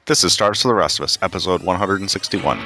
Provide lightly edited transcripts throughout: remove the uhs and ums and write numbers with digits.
This is Startups for the Rest of Us, episode 161.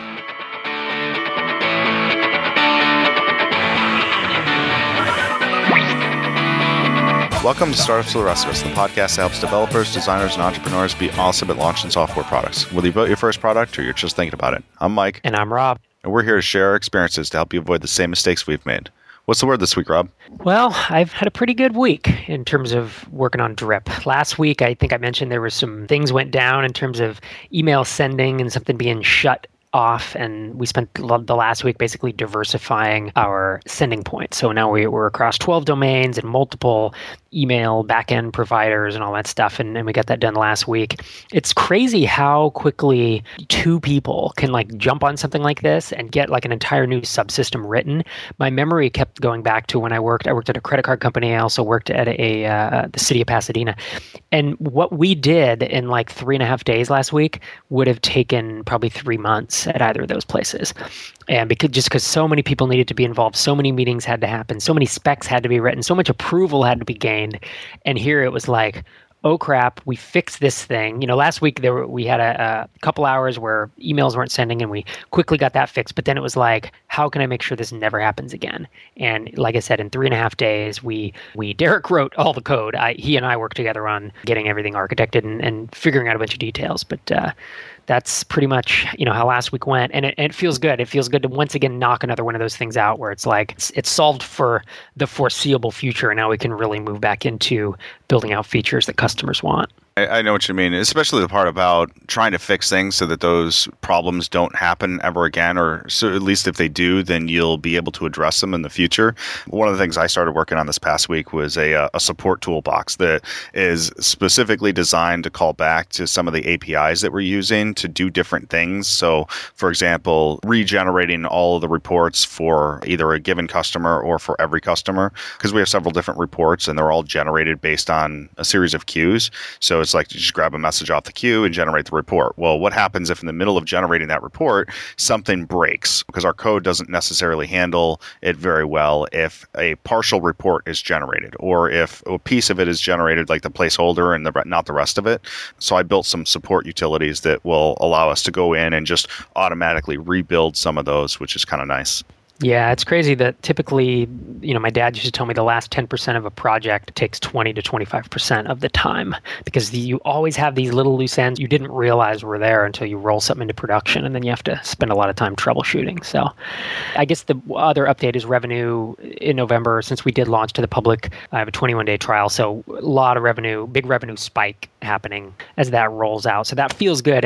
Welcome to Startups for the Rest of Us, the podcast that helps developers, designers, and entrepreneurs be awesome at launching software products. Whether you built your first product or you're just thinking about it. I'm Mike. And I'm Rob. And we're here to share our experiences to help you avoid the same mistakes we've made. What's the word this week, Rob? Well, I've had a pretty good week in terms of working on Drip. Last week, I think I mentioned there were some things went down in terms of email sending and something being shut off, and we spent the last week basically diversifying our sending points. So now we're across 12 domains and multiple email backend providers and all that stuff, and we got that done last week. It's crazy how quickly two people can jump on something like this and get an entire new subsystem written. My memory kept going back to when I worked at a credit card company. I also worked at the city of Pasadena, and what we did in 3.5 days last week would have taken probably 3 months at either of those places. And because so many people needed to be involved, so many meetings had to happen, so many specs had to be written, so much approval had to be gained. And here it was oh crap, we fixed this thing. Last week we had a couple hours where emails weren't sending, and we quickly got that fixed. But then it was how can I make sure this never happens again? And like I said, in 3.5 days, Derek wrote all the code. He and I worked together on getting everything architected and figuring out a bunch of details. But that's pretty much how last week went, and it feels good. It feels good to once again knock another one of those things out where it's it's solved for the foreseeable future, and now we can really move back into building out features that customers want. I know what you mean, especially the part about trying to fix things so that those problems don't happen ever again, or so at least if they do, then you'll be able to address them in the future. One of the things I started working on this past week was a support toolbox that is specifically designed to call back to some of the APIs that we're using to do different things. So, for example, regenerating all of the reports for either a given customer or for every customer, because we have several different reports and they're all generated based on a series of queues. So it's you just grab a message off the queue and generate the report. Well, what happens if in the middle of generating that report, something breaks? Because our code doesn't necessarily handle it very well if a partial report is generated, or if a piece of it is generated like the placeholder and not the rest of it. So I built some support utilities that will allow us to go in and just automatically rebuild some of those, which is kind of nice. Yeah, it's crazy that typically, my dad used to tell me the last 10% of a project takes 20 to 25% of the time, because you always have these little loose ends you didn't realize were there until you roll something into production, and then you have to spend a lot of time troubleshooting. So I guess the other update is revenue in November. Since we did launch to the public, I have a 21-day trial, so a lot of revenue, big revenue spike happening as that rolls out. So that feels good.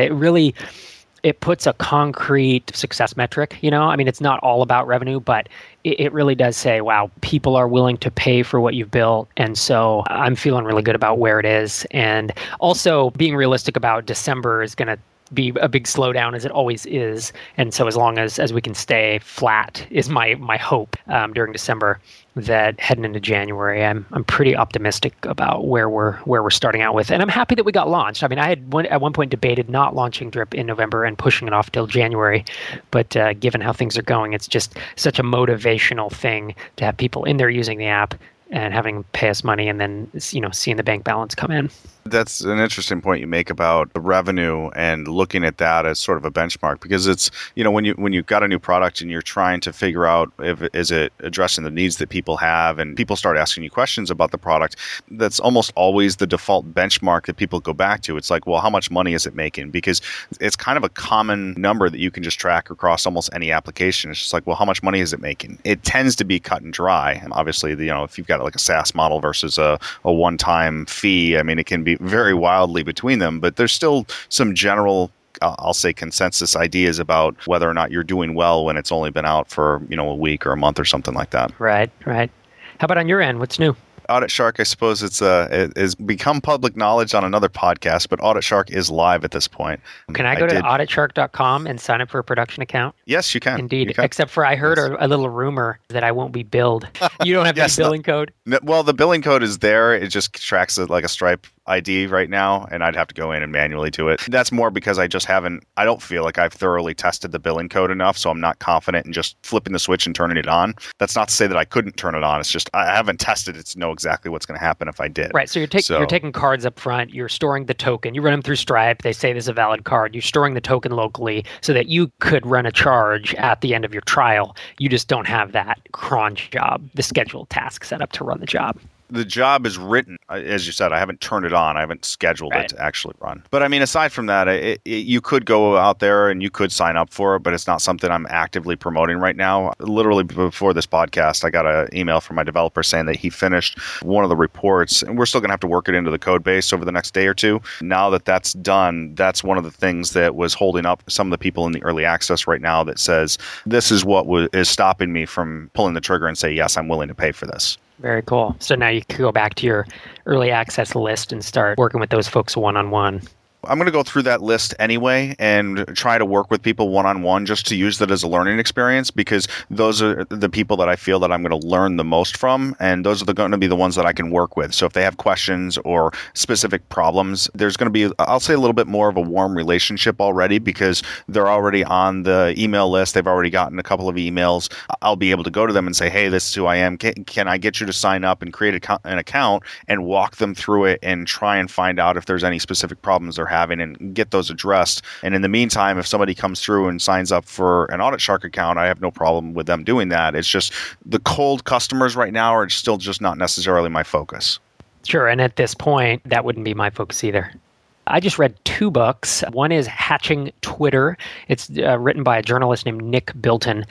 It puts a concrete success metric, it's not all about revenue, but it really does say, wow, people are willing to pay for what you've built. And so I'm feeling really good about where it is. And also being realistic about December is going to be a big slowdown, as it always is. And so as long as we can stay flat is my hope during December, that heading into January, I'm pretty optimistic about where we're starting out with. And I'm happy that we got launched. I had at one point debated not launching Drip in November and pushing it off till January. But given how things are going, it's just such a motivational thing to have people in there using the app and having them pay us money, and then seeing the bank balance come in. That's an interesting point you make about the revenue and looking at that as sort of a benchmark, because it's, when you've got a new product and you're trying to figure out is it addressing the needs that people have, and people start asking you questions about the product, that's almost always the default benchmark that people go back to. It's well, how much money is it making? Because it's kind of a common number that you can just track across almost any application. It's just well, how much money is it making? It tends to be cut and dry. And obviously, if you've got a SaaS model versus a one-time fee, it can be very wildly between them, but there's still some general, I'll say, consensus ideas about whether or not you're doing well when it's only been out for, a week or a month or something like that. Right. How about on your end? What's new? Audit Shark, I suppose it has become public knowledge on another podcast, but Audit Shark is live at this point. Can I go to auditshark.com and sign up for a production account? Yes, you can. Indeed. You can. Except for I heard a little rumor that I won't be billed. You don't have any billing code? Well, the billing code is there. It just tracks it like a Stripe ID right now, and I'd have to go in and manually do it. That's more because I don't feel like I've thoroughly tested the billing code enough, so I'm not confident in just flipping the switch and turning it on. That's not to say that I couldn't turn it on. It's just I haven't tested it to know exactly what's going to happen if I did. Right, so you're taking cards up front, you're storing the token, you run them through Stripe, they say this is a valid card, you're storing the token locally so that you could run a charge at the end of your trial. You just don't have that cron job, the scheduled task set up to run the job. The job is written, as you said. I haven't turned it on. I haven't scheduled it to actually run. But I mean, aside from that, you could go out there and you could sign up for it, but it's not something I'm actively promoting right now. Literally before this podcast, I got an email from my developer saying that he finished one of the reports, and we're still going to have to work it into the code base over the next day or two. Now that that's done, that's one of the things that was holding up some of the people in the early access right now that says, this is what is stopping me from pulling the trigger and say, yes, I'm willing to pay for this. Very cool. So now you can go back to your early access list and start working with those folks one-on-one. I'm going to go through that list anyway and try to work with people one-on-one just to use that as a learning experience, because those are the people that I feel that I'm going to learn the most from, and those are going to be the ones that I can work with. So if they have questions or specific problems, there's going to be, I'll say, a little bit more of a warm relationship already because they're already on the email list. They've already gotten a couple of emails. I'll be able to go to them and say, hey, this is who I am. Can I get you to sign up and create an account and walk them through it and try and find out if there's any specific problems they're having and get those addressed. And in the meantime, if somebody comes through and signs up for an Audit Shark account, I have no problem with them doing that. It's just the cold customers right now are still just not necessarily my focus. Sure. And at this point, that wouldn't be my focus either. I just read 2 books. One is Hatching Twitter. It's written by a journalist named Nick Bilton,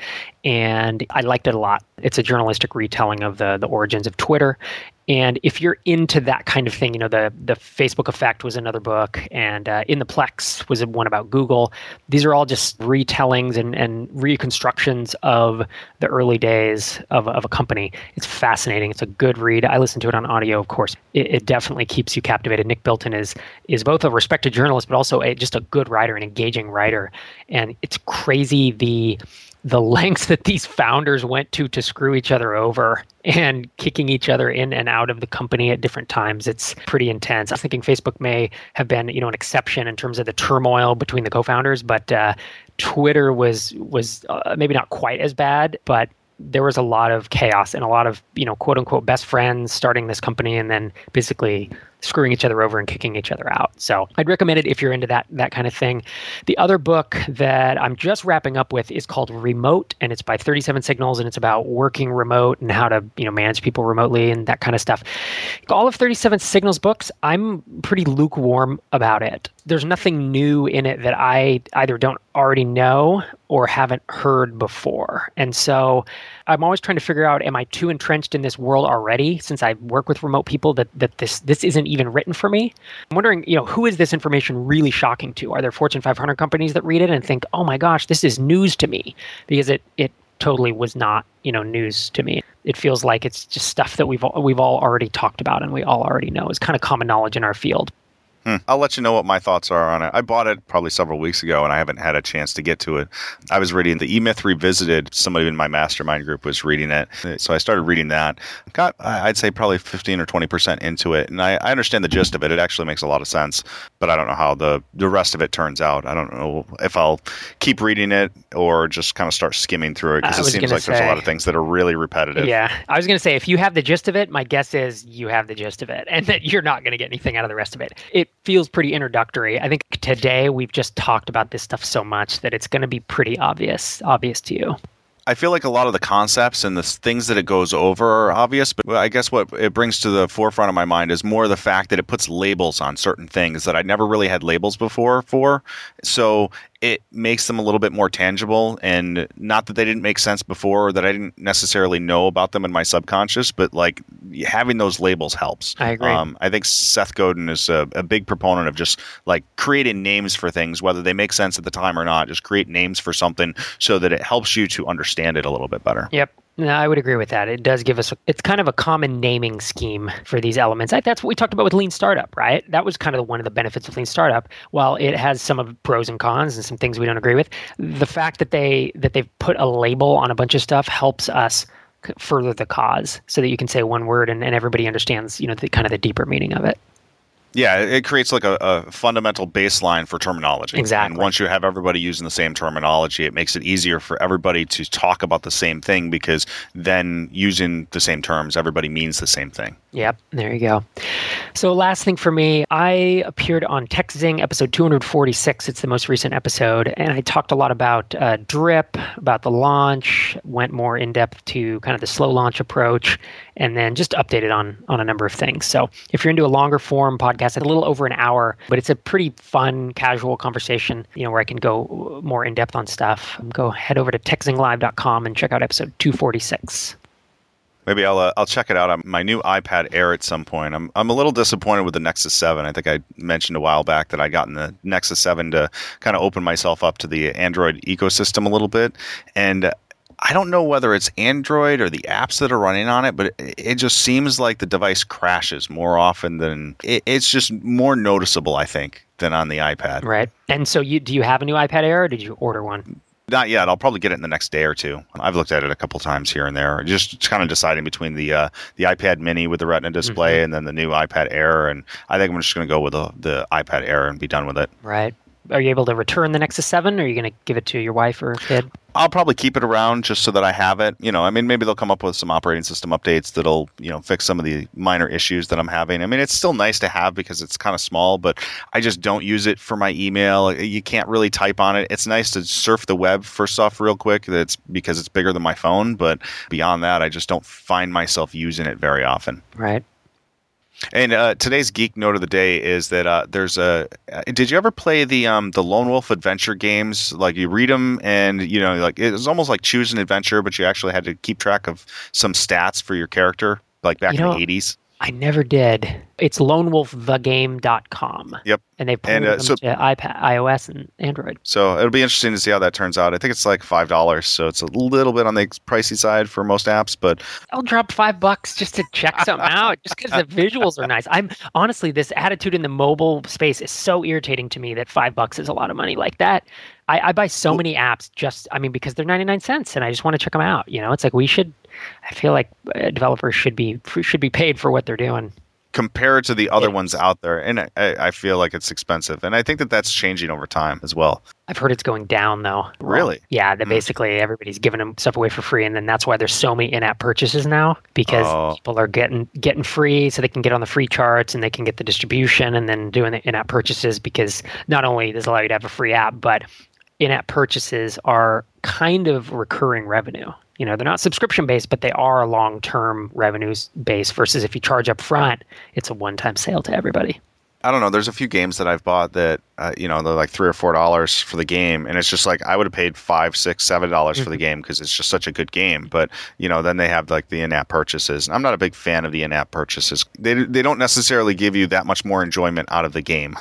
and I liked it a lot. It's a journalistic retelling of the origins of Twitter. And if you're into that kind of thing, the Facebook Effect was another book, and In the Plex was one about Google. These are all just retellings and reconstructions of the early days of a company. It's fascinating. It's a good read. I listen to it on audio, of course. It definitely keeps you captivated. Nick Bilton is both a respected journalist, but also just a good writer, an engaging writer. And it's crazy the lengths that these founders went to screw each other over and kicking each other in and out of the company at different times. It's pretty intense. I was thinking Facebook may have been, an exception in terms of the turmoil between the co-founders, but Twitter was maybe not quite as bad, but there was a lot of chaos and a lot of, quote unquote, best friends starting this company and then basically screwing each other over and kicking each other out. So I'd recommend it if you're into that kind of thing. The other book that I'm just wrapping up with is called Remote, and it's by 37 Signals, and it's about working remote and how to manage people remotely and that kind of stuff. All of 37 Signals books, I'm pretty lukewarm about it. There's nothing new in it that I either don't already know or haven't heard before. And so I'm always trying to figure out, am I too entrenched in this world already since I work with remote people that this isn't even written for me? I'm wondering, who is this information really shocking to? Are there Fortune 500 companies that read it and think, oh my gosh, this is news to me? Because it totally was not, news to me. It feels like it's just stuff that we've all already talked about and we all already know. It's kind of common knowledge in our field. I'll let you know what my thoughts are on it. I bought it probably several weeks ago, and I haven't had a chance to get to it. I was reading the E-Myth Revisited. Somebody in my mastermind group was reading it, so I started reading that. Got, I'd say, probably 15 or 20% into it, and I understand the gist of it. It actually makes a lot of sense, but I don't know how the rest of it turns out. I don't know if I'll keep reading it or just kind of start skimming through it, because it seems like there's a lot of things that are really repetitive. Yeah, I was going to say, if you have the gist of it, my guess is you have the gist of it, and that you're not going to get anything out of the rest of it. It feels pretty introductory. I think today we've just talked about this stuff so much that it's going to be pretty obvious to you. I feel like a lot of the concepts and the things that it goes over are obvious, but I guess what it brings to the forefront of my mind is more the fact that it puts labels on certain things that I never really had labels before for. So it makes them a little bit more tangible, and not that they didn't make sense before or that I didn't necessarily know about them in my subconscious, but like having those labels helps. I agree. I think Seth Godin is a big proponent of just like creating names for things, whether they make sense at the time or not. Just create names for something so that it helps you to understand it a little bit better. Yep. No, I would agree with that. It does give us, it's kind of a common naming scheme for these elements. That's what we talked about with Lean Startup, right? That was kind of one of the benefits of Lean Startup. While it has some of pros and cons and some things we don't agree with, the fact that they've put a label on a bunch of stuff helps us further the cause so that you can say one word and everybody understands, the kind of the deeper meaning of it. Yeah, it creates like a fundamental baseline for terminology. Exactly. And once you have everybody using the same terminology, it makes it easier for everybody to talk about the same thing, because then using the same terms, everybody means the same thing. Yep, there you go. So last thing for me, I appeared on TechZing episode 246. It's the most recent episode. And I talked a lot about Drip, about the launch, went more in depth to kind of the slow launch approach, and then just updated on a number of things. So if you're into a longer form podcast, it's a little over an hour, but it's a pretty fun, casual conversation, where I can go more in depth on stuff. Go head over to techzinglive.com and check out episode 246. Maybe I'll check it out on my new iPad Air at some point. I'm a little disappointed with the Nexus 7. I think I mentioned a while back that I got in the Nexus 7 to kind of open myself up to the Android ecosystem a little bit. And I don't know whether it's Android or the apps that are running on it, but it just seems like the device crashes more often than it's just more noticeable, I think, than on the iPad. Right. And so do you have a new iPad Air, or did you order one? Not yet. I'll probably get it in the next day or two. I've looked at it a couple times here and there, just kind of deciding between the iPad Mini with the Retina display and then the new iPad Air. And I think I'm just going to go with the iPad Air and be done with it. Right. Are you able to return the Nexus 7, or are you going to give it to your wife or kid? I'll probably keep it around just so that I have it. Maybe they'll come up with some operating system updates that'll, fix some of the minor issues that I'm having. I mean, it's still nice to have because it's kind of small, but I just don't use it for my email. You can't really type on it. It's nice to surf the web first off real quick. That's because it's bigger than my phone, but beyond that, I just don't find myself using it very often. Right. And today's geek note of the day is that there's a. Did you ever play the Lone Wolf adventure games? Like you read them, and like it was almost like choose an adventure, but you actually had to keep track of some stats for your character, like back in the 80s. I never did. It's lonewolfthegame.com. Yep. And they've ported them to iPad, iOS, and Android. So it'll be interesting to see how that turns out. I think it's like $5, so it's a little bit on the pricey side for most apps, but I'll drop $5 just to check something out, just because the visuals are nice. I'm honestly, this attitude in the mobile space is so irritating to me that $5 is a lot of money like that. I buy so many apps because they're 99 cents and I just want to check them out. It's like I feel like developers should be paid for what they're doing. Compared to the other ones out there, and I feel like it's expensive, and I think that's changing over time as well. I've heard it's going down though. Really? Yeah, that basically everybody's giving them stuff away for free, and then that's why there's so many in-app purchases now, because people are getting free, so they can get on the free charts and they can get the distribution, and then doing the in-app purchases, because not only does it allow you to have a free app, but in-app purchases are kind of recurring revenue. They're not subscription-based, but they are long-term revenues based, versus if you charge up front, it's a one-time sale to everybody. I don't know. There's a few games that I've bought that, they're like $3 or $4 for the game. And it's just like, I would have paid $5, $6, $7 for the game because it's just such a good game. But, then they have like the in-app purchases. And I'm not a big fan of the in-app purchases. They don't necessarily give you that much more enjoyment out of the game.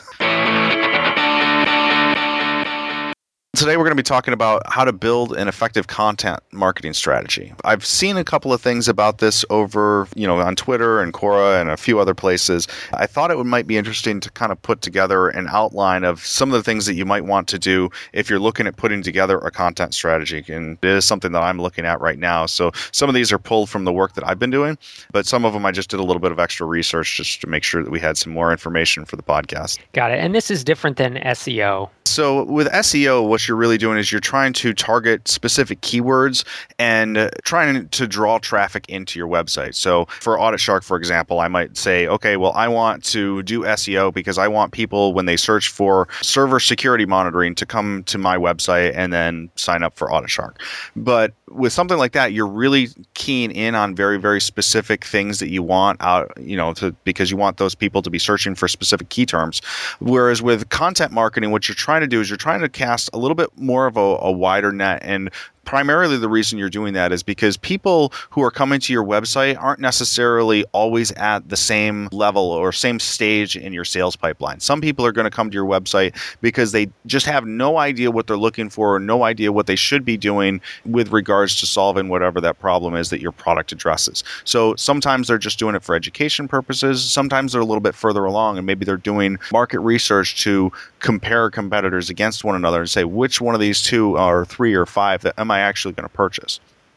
Today we're going to be talking about how to build an effective content marketing strategy. I've seen a couple of things about this over, on Twitter and Quora and a few other places. I thought it might be interesting to kind of put together an outline of some of the things that you might want to do if you're looking at putting together a content strategy. And it is something that I'm looking at right now. So some of these are pulled from the work that I've been doing, but some of them I just did a little bit of extra research just to make sure that we had some more information for the podcast. Got it. And this is different than SEO. So with SEO, what you're really doing is you're trying to target specific keywords and trying to draw traffic into your website. So for Audit Shark, for example, I might say, okay, well, I want to do SEO because I want people, when they search for server security monitoring, to come to my website and then sign up for Audit Shark. But with something like that, you're really keying in on very, very specific things that you want out, because you want those people to be searching for specific key terms. Whereas with content marketing, what you're trying to do is you're trying to cast a little bit more of a wider net. And primarily the reason you're doing that is because people who are coming to your website aren't necessarily always at the same level or same stage in your sales pipeline. Some people are going to come to your website because they just have no idea what they're looking for, or no idea what they should be doing with regards to solving whatever that problem is that your product addresses. So sometimes they're just doing it for education purposes. Sometimes they're a little bit further along, and maybe they're doing market research to compare competitors against one another and say, which one of these two or three or five that am I actually going to purchase?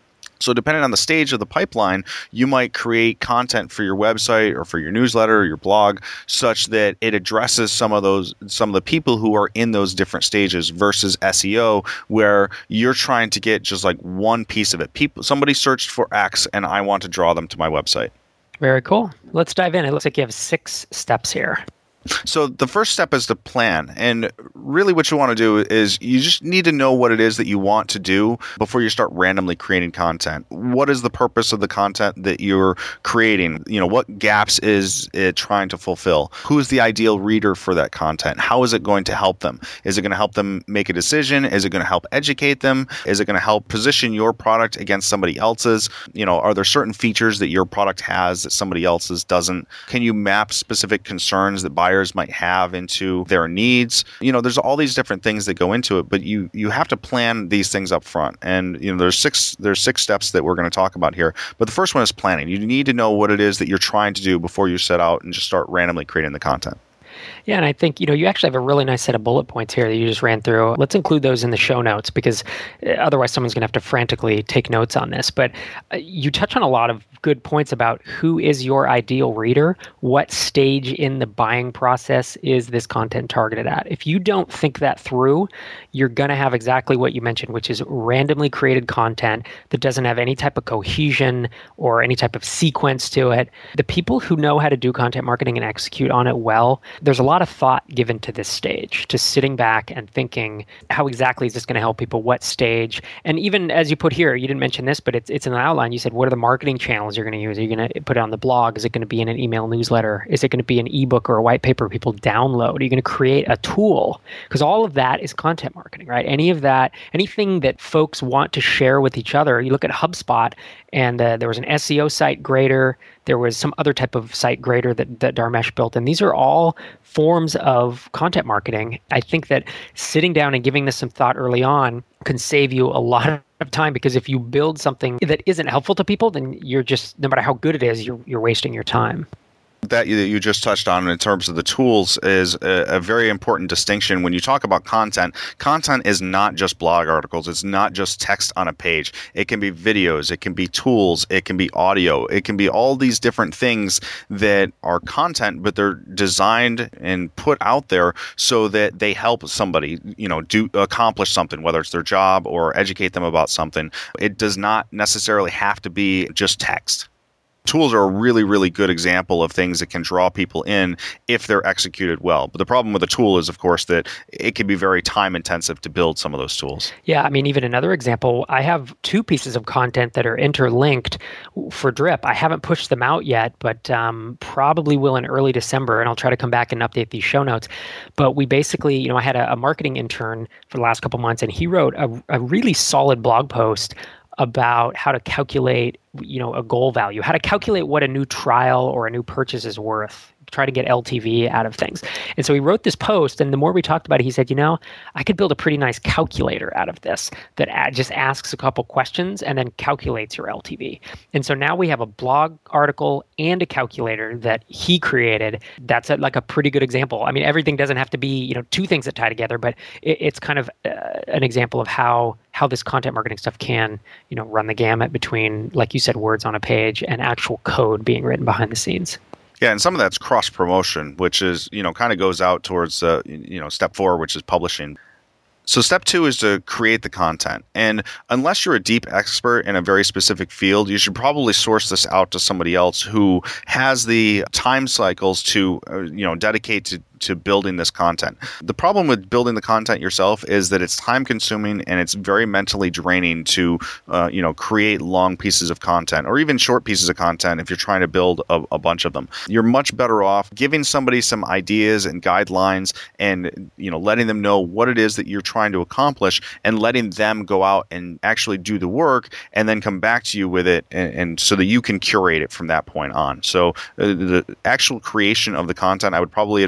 So depending on the stage of the pipeline, you might create content for your website or for your newsletter or your blog such that it addresses some of the people who are in those different stages versus SEO, where you're trying to get just like one piece of it. Somebody searched for X and I want to draw them to my website. Very cool. Let's dive in. It looks like you have 6 steps here. So the first step is to plan. And really what you want to do is you just need to know what it is that you want to do before you start randomly creating content. What is the purpose of the content that you're creating? What gaps is it trying to fulfill? Who is the ideal reader for that content? How is it going to help them? Is it going to help them make a decision? Is it going to help educate them? Is it going to help position your product against somebody else's? Are there certain features that your product has that somebody else's doesn't? Can you map specific concerns that buyers might have into their needs? There's all these different things that go into it, but you have to plan these things up front. And there's six steps that we're going to talk about here. But the first one is planning. You need to know what it is that you're trying to do before you set out and just start randomly creating the content. Yeah, and I think, you actually have a really nice set of bullet points here that you just ran through. Let's include those in the show notes because otherwise someone's going to have to frantically take notes on this. But you touch on a lot of good points about who is your ideal reader, what stage in the buying process is this content targeted at. If you don't think that through, you're going to have exactly what you mentioned, which is randomly created content that doesn't have any type of cohesion or any type of sequence to it. The people who know how to do content marketing and execute on it well, there's a lot of thought given to this stage, to sitting back and thinking, how exactly is this going to help people? What stage? And even as you put here, you didn't mention this, but it's in the outline. You said, what are the marketing channels you're going to use? Are you going to put it on the blog? Is it going to be in an email newsletter? Is it going to be an ebook or a white paper people download? Are you going to create a tool? Because all of that is content marketing, right? Anything that folks want to share with each other. You look at HubSpot, and there was an SEO site grader. There was some other type of site grader that Dharmesh built. And these are all forms of content marketing. I think that sitting down and giving this some thought early on can save you a lot of time, because if you build something that isn't helpful to people, then you're just, no matter how good it is, you're wasting your time. That you just touched on in terms of the tools is a very important distinction. When you talk about content is not just blog articles. It's not just text on a page. It can be videos. It can be tools. It can be audio. It can be all these different things that are content, but they're designed and put out there so that they help somebody, accomplish something, whether it's their job or educate them about something. It does not necessarily have to be just text. Tools are a really, really good example of things that can draw people in if they're executed well. But the problem with a tool is, of course, that it can be very time intensive to build some of those tools. Yeah, even another example, I have 2 pieces of content that are interlinked for Drip. I haven't pushed them out yet, but probably will in early December, and I'll try to come back and update these show notes. But we basically, I had a marketing intern for the last couple months, and he wrote a really solid blog post about how to calculate, a goal value, how to calculate what a new trial or a new purchase is worth, try to get LTV out of things. And so he wrote this post, and the more we talked about it, he said, I could build a pretty nice calculator out of this that just asks a couple questions and then calculates your LTV. And so now we have a blog article and a calculator that he created. That's like a pretty good example. Everything doesn't have to be, 2 things that tie together, but it's kind of an example of how this content marketing stuff can, run the gamut between, like you said, words on a page and actual code being written behind the scenes. Yeah, and some of that's cross promotion, which is, kind of goes out towards, step 4, which is publishing. So step 2 is to create the content. And unless you're a deep expert in a very specific field, you should probably source this out to somebody else who has the time cycles to, dedicate to building this content. The problem with building the content yourself is that it's time consuming and it's very mentally draining to, create long pieces of content or even short pieces of content if you're trying to build a bunch of them. You're much better off giving somebody some ideas and guidelines and, letting them know what it is that you're trying to accomplish and letting them go out and actually do the work and then come back to you with it and so that you can curate it from that point on. So the actual creation of the content, I would probably advise most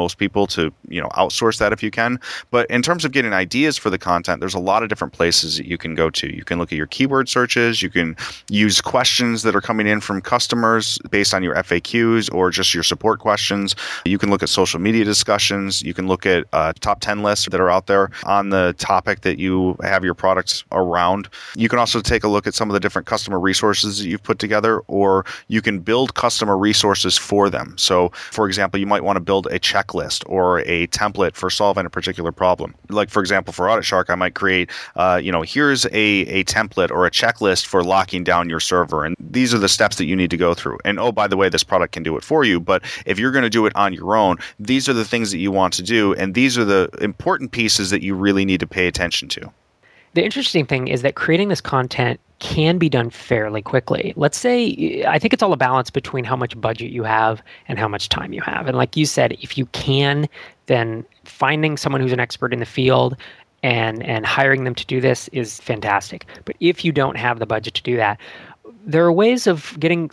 most people to, outsource that if you can. But in terms of getting ideas for the content, there's a lot of different places that you can go to. You can look at your keyword searches. You can use questions that are coming in from customers based on your FAQs or just your support questions. You can look at social media discussions. You can look at top 10 lists that are out there on the topic that you have your products around. You can also take a look at some of the different customer resources that you've put together, or you can build customer resources for them. So, for example, you might want to build a checklist or a template for solving a particular problem. Like, for example, for Audit Shark, I might create, here's a template or a checklist for locking down your server. And these are the steps that you need to go through. And oh, by the way, this product can do it for you. But if you're going to do it on your own, these are the things that you want to do. And these are the important pieces that you really need to pay attention to. The interesting thing is that creating this content can be done fairly quickly. Let's say, I think it's all a balance between how much budget you have and how much time you have. And like you said, if you can, then finding someone who's an expert in the field and hiring them to do this is fantastic. But if you don't have the budget to do that, there are ways of getting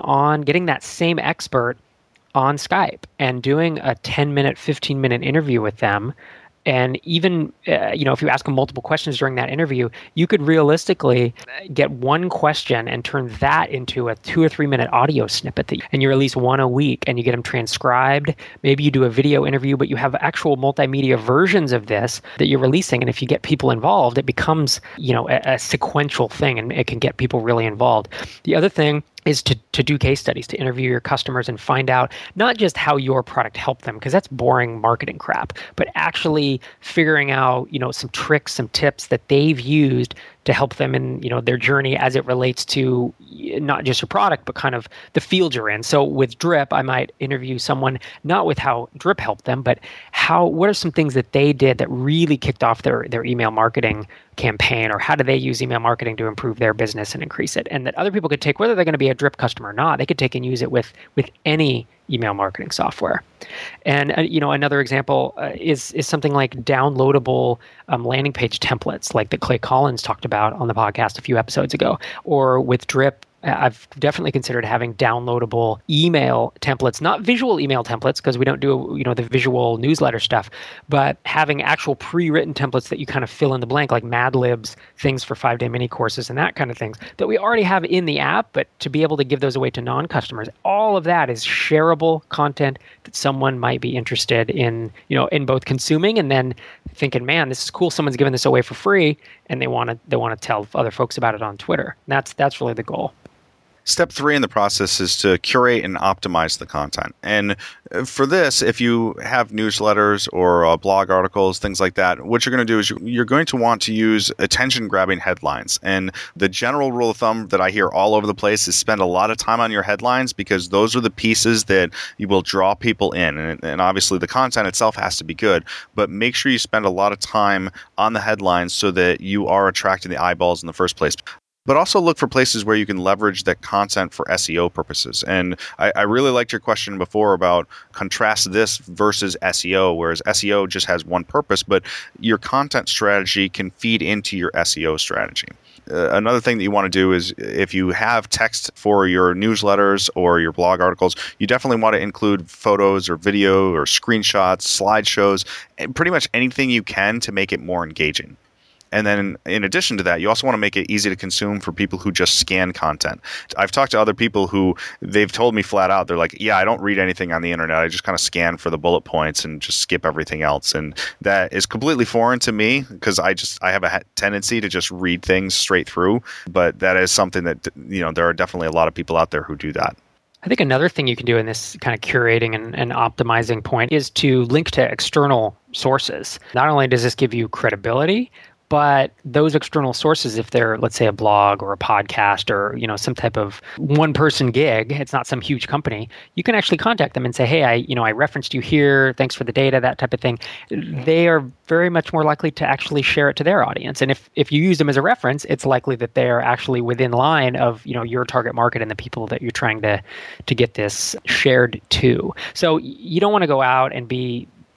that same expert on Skype and doing a 10-minute, 15-minute interview with them. And even, if you ask them multiple questions during that interview, you could realistically get one question and turn that into a 2 or 3 minute audio snippet. And you release one a week and you get them transcribed. Maybe you do a video interview, but you have actual multimedia versions of this that you're releasing. And if you get people involved, it becomes, a sequential thing, and it can get people really involved. The other thing is to do case studies, to interview your customers and find out not just how your product helped them, because that's boring marketing crap, but actually figuring out, some tricks, some tips that they've used to help them in, their journey as it relates to not just your product, but kind of the field you're in. So with Drip, I might interview someone not with how Drip helped them, but what are some things that they did that really kicked off their email marketing campaign, or how do they use email marketing to improve their business and increase it? And that other people could take, whether they're going to be a Drip customer or not, they could take and use it with any email marketing software. And another example is something like downloadable landing page templates, like that Clay Collins talked about on the podcast a few episodes ago. Or with Drip, I've definitely considered having downloadable email templates, not visual email templates, because we don't do the visual newsletter stuff, but having actual pre-written templates that you kind of fill in the blank, like Mad Libs, things for 5-day mini courses and that kind of things that we already have in the app, but to be able to give those away to non-customers. All of that is shareable content that someone might be interested in, in both consuming and then thinking, man, this is cool. Someone's giving this away for free, and they want to tell other folks about it on Twitter. That's really the goal. Step 3 in the process is to curate and optimize the content. And for this, if you have newsletters or blog articles, things like that, what you're going to do is you're going to want to use attention-grabbing headlines. And the general rule of thumb that I hear all over the place is spend a lot of time on your headlines, because those are the pieces that you will draw people in. And obviously the content itself has to be good, but make sure you spend a lot of time on the headlines so that you are attracting the eyeballs in the first place. But also look for places where you can leverage that content for SEO purposes. And I really liked your question before about contrast this versus SEO, whereas SEO just has one purpose, but your content strategy can feed into your SEO strategy. Another thing that you want to do is, if you have text for your newsletters or your blog articles, you definitely want to include photos or video or screenshots, slideshows, and pretty much anything you can to make it more engaging. And then in addition to that, you also want to make it easy to consume for people who just scan content. I've talked to other people who they've told me flat out, they're like, yeah, I don't read anything on the internet. I just kind of scan for the bullet points and just skip everything else. And that is completely foreign to me, because I have a tendency to just read things straight through. But that is something that, there are definitely a lot of people out there who do that. I think another thing you can do in this kind of curating and optimizing point is to link to external sources. Not only does this give you credibility, but those external sources, if they're, let's say, a blog or a podcast or, some type of one-person gig, it's not some huge company, you can actually contact them and say, hey, I referenced you here, thanks for the data, that type of thing. They are very much more likely to actually share it to their audience. And if you use them as a reference, it's likely that they are actually within line of, your target market and the people that you're trying to get this shared to. So you don't want to go out and be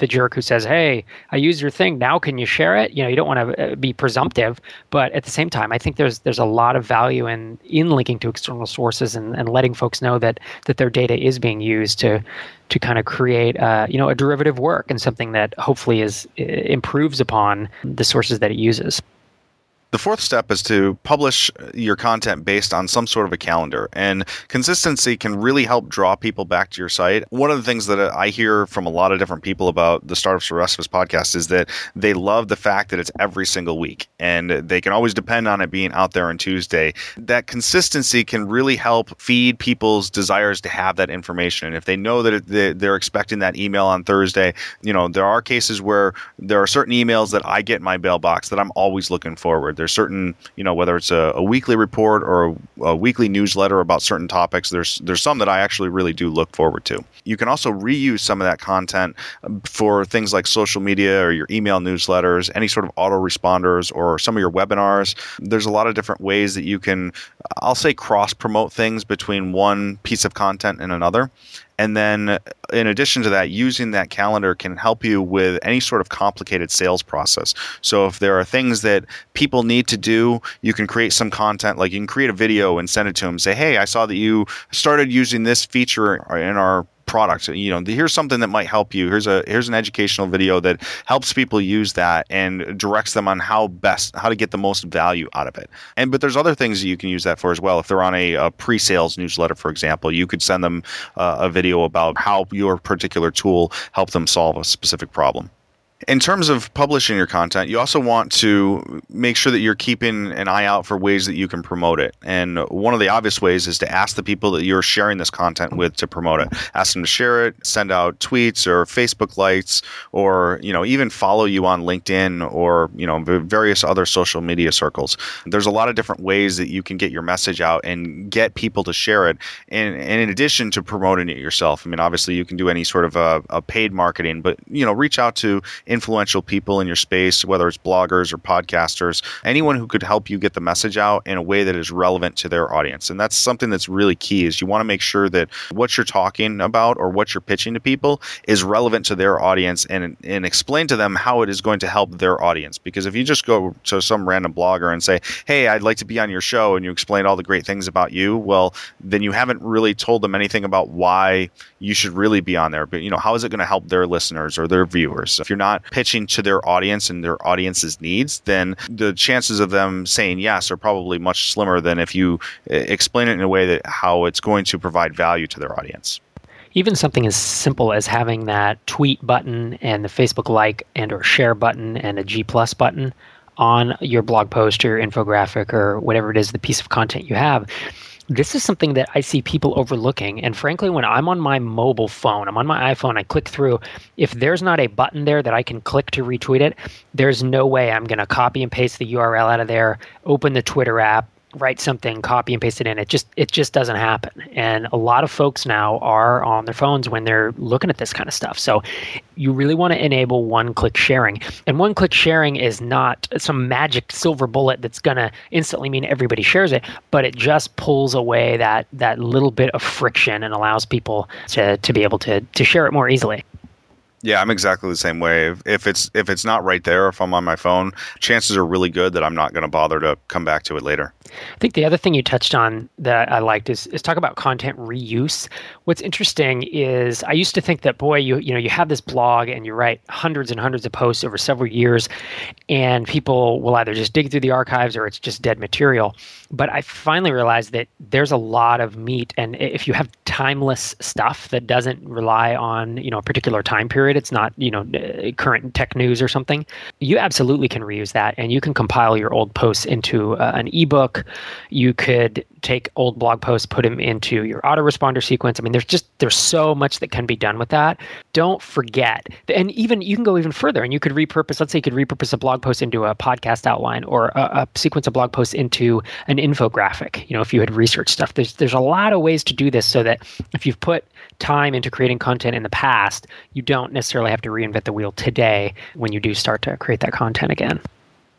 the jerk who says, hey, I used your thing, now can you share it? You don't want to be presumptive, but at the same time, I think there's a lot of value in linking to external sources and letting folks know that their data is being used to kind of create a derivative work and something that hopefully improves upon the sources that it uses. The fourth step is to publish your content based on some sort of a calendar, and consistency can really help draw people back to your site. One of the things that I hear from a lot of different people about the Startups for the Rest of Us podcast is that they love the fact that it's every single week and they can always depend on it being out there on Tuesday. That consistency can really help feed people's desires to have that information. And if they know that they're expecting that email on Thursday, there are cases where there are certain emails that I get in my mailbox that I'm always looking forward. There's certain, whether it's a weekly report or a weekly newsletter about certain topics, there's some that I actually really do look forward to. You can also reuse some of that content for things like social media or your email newsletters, any sort of autoresponders, or some of your webinars. There's a lot of different ways that you can, I'll say, cross-promote things between one piece of content and another. And then in addition to that, using that calendar can help you with any sort of complicated sales process. So if there are things that people need to do, you can create some content, like you can create a video and send it to them. Say, hey, I saw that you started using this feature in our product. Here's something that might help you. Here's an educational video that helps people use that and directs them on how to get the most value out of it. But there's other things that you can use that for as well. If they're on a pre-sales newsletter, for example, you could send them a video about how your particular tool helped them solve a specific problem. In terms of publishing your content, you also want to make sure that you're keeping an eye out for ways that you can promote it. And one of the obvious ways is to ask the people that you're sharing this content with to promote it. Ask them to share it, send out tweets or Facebook likes, or even follow you on LinkedIn or various other social media circles. There's a lot of different ways that you can get your message out and get people to share it. And in addition to promoting it yourself, obviously you can do any sort of a paid marketing, but reach out to influential people in your space, whether it's bloggers or podcasters, anyone who could help you get the message out in a way that is relevant to their audience. And that's something that's really key, is you want to make sure that what you're talking about or what you're pitching to people is relevant to their audience, and explain to them how it is going to help their audience. Because if you just go to some random blogger and say, hey, I'd like to be on your show, and you explain all the great things about you, well, then you haven't really told them anything about why you should really be on there. But how is it going to help their listeners or their viewers? If you're not pitching to their audience and their audience's needs, then the chances of them saying yes are probably much slimmer than if you explain it in a way that how it's going to provide value to their audience. Even something as simple as having that tweet button and the Facebook like and or share button and a G+ button on your blog post or your infographic or whatever it is, the piece of content you have. This is something that I see people overlooking. And frankly, when I'm on my mobile phone, I'm on my iPhone, I click through, if there's not a button there that I can click to retweet it, there's no way I'm going to copy and paste the URL out of there, open the Twitter app, write something, copy and paste it in. It just doesn't happen. And a lot of folks now are on their phones when they're looking at this kind of stuff. So you really want to enable one-click sharing. And one-click sharing is not some magic silver bullet that's going to instantly mean everybody shares it, but it just pulls away that little bit of friction and allows people to be able to share it more easily. Yeah, I'm exactly the same way. If it's not right there, if I'm on my phone, chances are really good that I'm not going to bother to come back to it later. I think the other thing you touched on that I liked is talk about content reuse. What's interesting is I used to think that, boy, you have this blog and you write hundreds and hundreds of posts over several years, and people will either just dig through the archives or it's just dead material. But I finally realized that there's a lot of meat, and if you have timeless stuff that doesn't rely on a particular time period, it's not current tech news or something, you absolutely can reuse that, and you can compile your old posts into an ebook. You could take old blog posts, put them into your autoresponder sequence. There's so much that can be done with that. Don't forget, and even you can go even further, and you could repurpose. Let's say you could repurpose a blog post into a podcast outline, or a sequence of blog posts into an infographic. If you had research stuff, there's a lot of ways to do this, so that if you've put time into creating content in the past, you don't necessarily have to reinvent the wheel today when you do start to create that content again.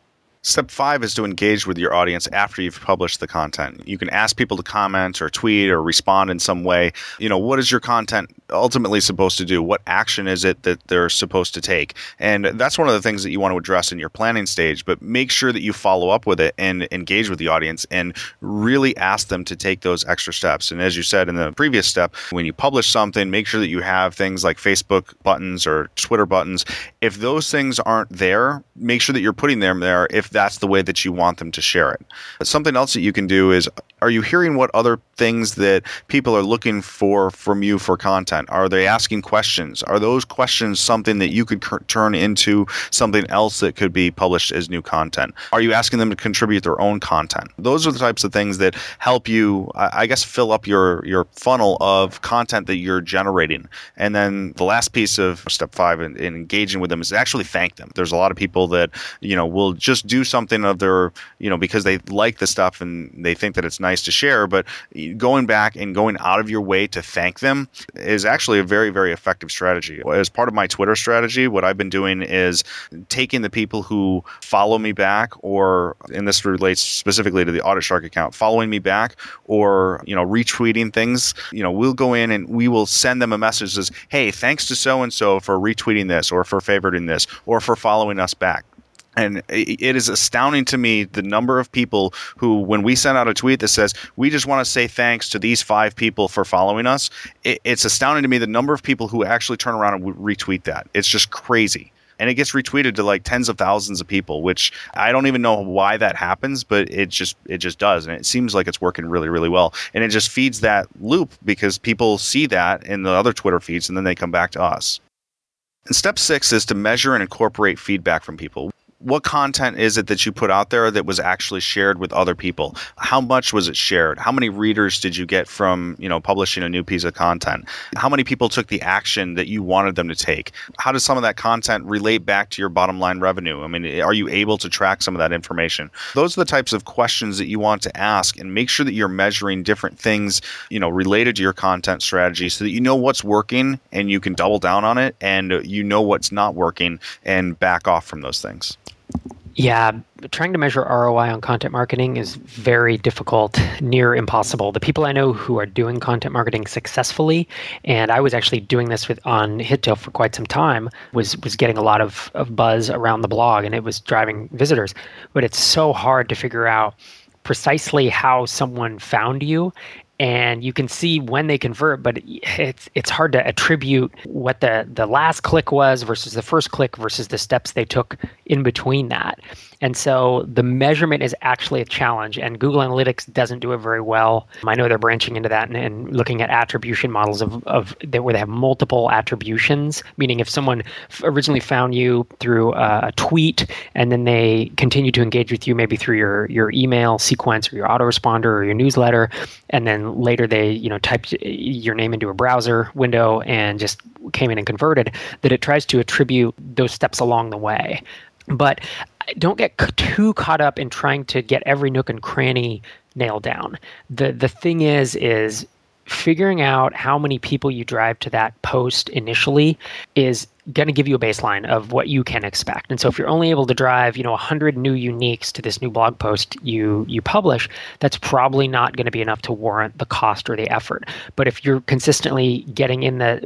Step 5 is to engage with your audience after you've published the content. You can ask people to comment or tweet or respond in some way. What is your content ultimately supposed to do? What action is it that they're supposed to take? And that's one of the things that you want to address in your planning stage, but make sure that you follow up with it and engage with the audience and really ask them to take those extra steps. And as you said in the previous step, when you publish something, make sure that you have things like Facebook buttons or Twitter buttons. If those things aren't there, make sure that you're putting them there if that's the way that you want them to share it. But something else that you can do is, are you hearing what other things that people are looking for from you for content? Are they asking questions? Are those questions something that you could turn into something else that could be published as new content? Are you asking them to contribute their own content? Those are the types of things that help you, I guess, fill up your funnel of content that you're generating. And then the last piece of step 5 in engaging with them is to actually thank them. There's a lot of people that, will just do something of their, because they like the stuff and they think that it's nice to share, but going back and going out of your way to thank them is actually a very, very effective strategy. As part of my Twitter strategy, what I've been doing is taking the people who follow me back, or, and this relates specifically to the Audit Shark account, following me back or, retweeting things, we'll go in and we will send them a message that says, hey, thanks to so-and-so for retweeting this or for favoriting this or for following us back. And it is astounding to me the number of people who, when we send out a tweet that says, we just want to say thanks to these 5 people for following us, it's astounding to me the number of people who actually turn around and retweet that. It's just crazy. And it gets retweeted to like tens of thousands of people, which I don't even know why that happens, but it just does. And it seems like it's working really, really well. And it just feeds that loop because people see that in the other Twitter feeds and then they come back to us. And step 6 is to measure and incorporate feedback from people. What content is it that you put out there that was actually shared with other people? How much was it shared? How many readers did you get from, publishing a new piece of content? How many people took the action that you wanted them to take? How does some of that content relate back to your bottom line revenue? I mean, are you able to track some of that information? Those are the types of questions that you want to ask, and make sure that you're measuring different things, related to your content strategy so that you know what's working and you can double down on it, and you know what's not working and back off from those things. Yeah, trying to measure ROI on content marketing is very difficult, near impossible. The people I know who are doing content marketing successfully, and I was actually doing this on Hittail for quite some time, was getting a lot of buzz around the blog, and it was driving visitors. But it's so hard to figure out precisely how someone found you. And you can see when they convert, but it's hard to attribute what the last click was versus the first click versus the steps they took in between that. And so the measurement is actually a challenge, and Google Analytics doesn't do it very well. I know they're branching into that and looking at attribution models where they have multiple attributions, meaning if someone originally found you through a tweet and then they continue to engage with you maybe through your email sequence or your autoresponder or your newsletter, and then later they typed your name into a browser window and just came in and converted, that it tries to attribute those steps along the way. But don't get too caught up in trying to get every nook and cranny nailed down. The thing is figuring out how many people you drive to that post initially is going to give you a baseline of what you can expect. And so if you're only able to drive, 100 new uniques to this new blog post you publish, that's probably not going to be enough to warrant the cost or the effort. But if you're consistently getting in the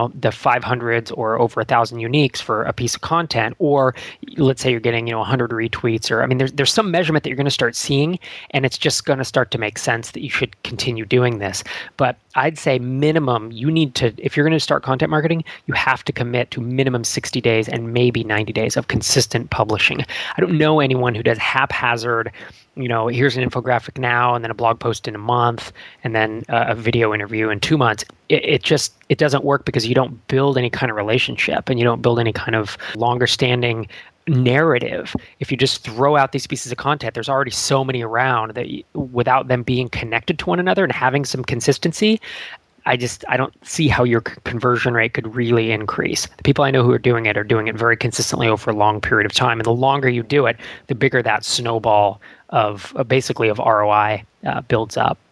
500s or over 1,000 uniques for a piece of content, or let's say you're getting, 100 retweets, or there's some measurement that you're going to start seeing, and it's just going to start to make sense that you should continue doing this. But I'd say minimum, you need to, if you're going to start content marketing, you have to commit to minimum 60 days and maybe 90 days of consistent publishing. I don't know anyone who does haphazard, here's an infographic now and then a blog post in a month and then a video interview in 2 months. It doesn't work because you don't build any kind of relationship and you don't build any kind of longer standing narrative. If you just throw out these pieces of content, there's already so many around that without them being connected to one another and having some consistency, I don't see how your conversion rate could really increase. The people I know who are doing it very consistently over a long period of time. And the longer you do it, the bigger that snowball of ROI builds up.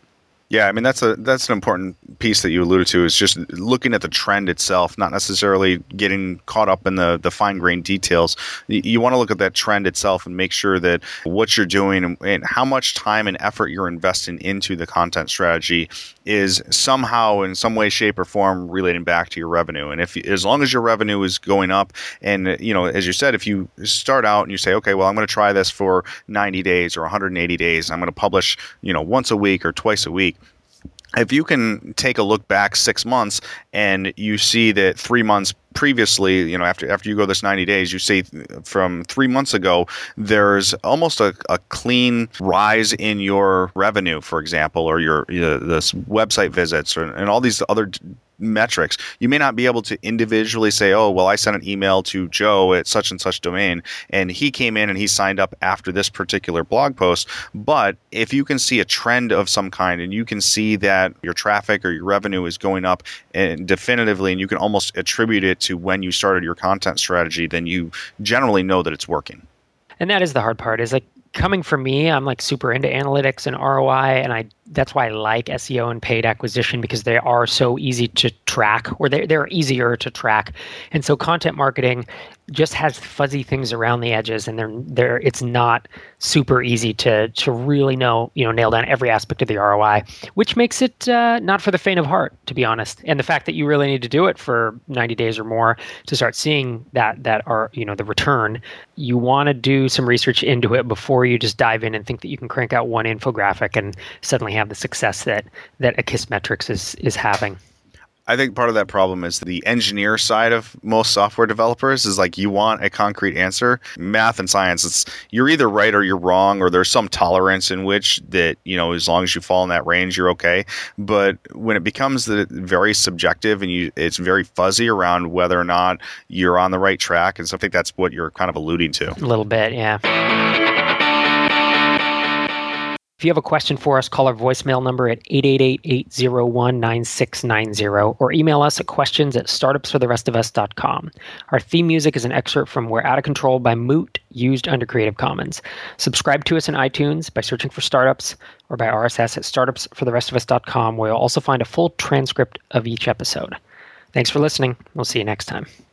Yeah, I mean that's an important piece that you alluded to, is just looking at the trend itself, not necessarily getting caught up in the fine-grained details. You want to look at that trend itself and make sure that what you're doing and how much time and effort you're investing into the content strategy is somehow, in some way, shape, or form, relating back to your revenue. And if, as long as your revenue is going up, and as you said, if you start out and you say, okay, well, I'm going to try this for 90 days or 180 days, I'm going to publish, once a week or twice a week. If you can take a look back 6 months and you see that 3 months previously, after you go this 90 days, you see from 3 months ago, there's almost a clean rise in your revenue, for example, or your this website visits and all these other metrics. You may not be able to individually say, oh, well, I sent an email to Joe at such and such domain, and he came in and he signed up after this particular blog post. But if you can see a trend of some kind, and you can see that your traffic or your revenue is going up and definitively, and you can almost attribute it to when you started your content strategy, then you generally know that it's working. And that is the hard part, is like, coming from me, I'm like super into analytics and ROI, and that's why I like SEO and paid acquisition, because they are so easy to track, or they're easier to track. And so content marketing just has fuzzy things around the edges, and it's not super easy to really nail down every aspect of the ROI, which makes it not for the faint of heart, to be honest. And the fact that you really need to do it for 90 days or more to start seeing that are the return, you want to do some research into it before you just dive in and think that you can crank out one infographic and suddenly have the success that Akismetrics is having. I think part of that problem is the engineer side of most software developers is like, you want a concrete answer. Math and science, you're either right or you're wrong, or there's some tolerance in which that, as long as you fall in that range, you're okay. But when it becomes very subjective and it's very fuzzy around whether or not you're on the right track, and so I think that's what you're kind of alluding to. A little bit, yeah. If you have a question for us, call our voicemail number at 888-801-9690 or email us at questions@startupsfortherestofus.com. Our theme music is an excerpt from We're Out of Control by Moot, used under Creative Commons. Subscribe to us in iTunes by searching for Startups, or by RSS at startupsfortherestofus.com, where you'll also find a full transcript of each episode. Thanks for listening. We'll see you next time.